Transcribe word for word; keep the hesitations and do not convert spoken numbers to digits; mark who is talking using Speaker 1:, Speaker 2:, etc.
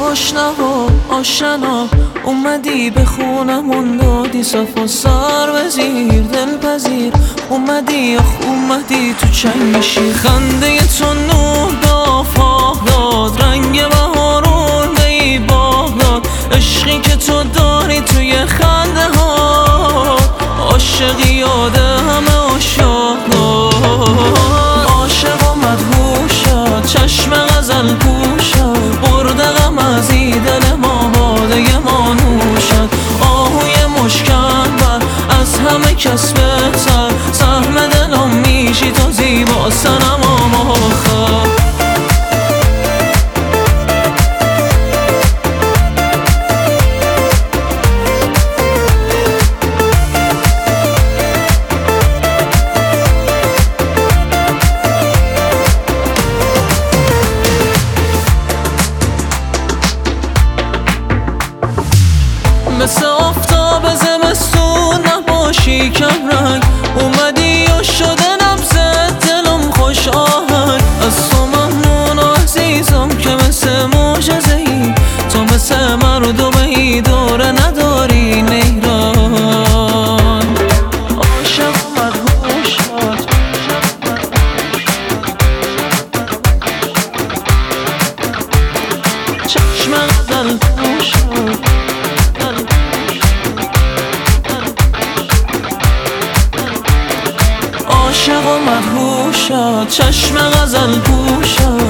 Speaker 1: آشنا و آشنا اومدی به خونمون دادی صفا سر وزیر دلپذیر اومدی آخ اومدی تو چنگشی خنده تو نور دافاق داد رنگ بهارون به ای باغ داد عشقی که تو داری توی خنده ها عاشقی یاد همه عاشق داد عاشق و مدهوشت چشم غزل پوشت برد غم از ای دل ما باده ما نوشد آهوی مشکن بر از همه کس بهتر سهم دلم میشی تو زیبا سنم آخر مثل آفتاب زمستون نباشی کم رنگ اومدی و شده نبضت دلم خوش آهنگ از تو ممنون و عزیزم که مثل معجزه ای تو مثل مردم ای دوره نداری نیران عاشق و مدهوشت چشم غزل پوشت عاشق و مدهوشت چشم غزل پوشت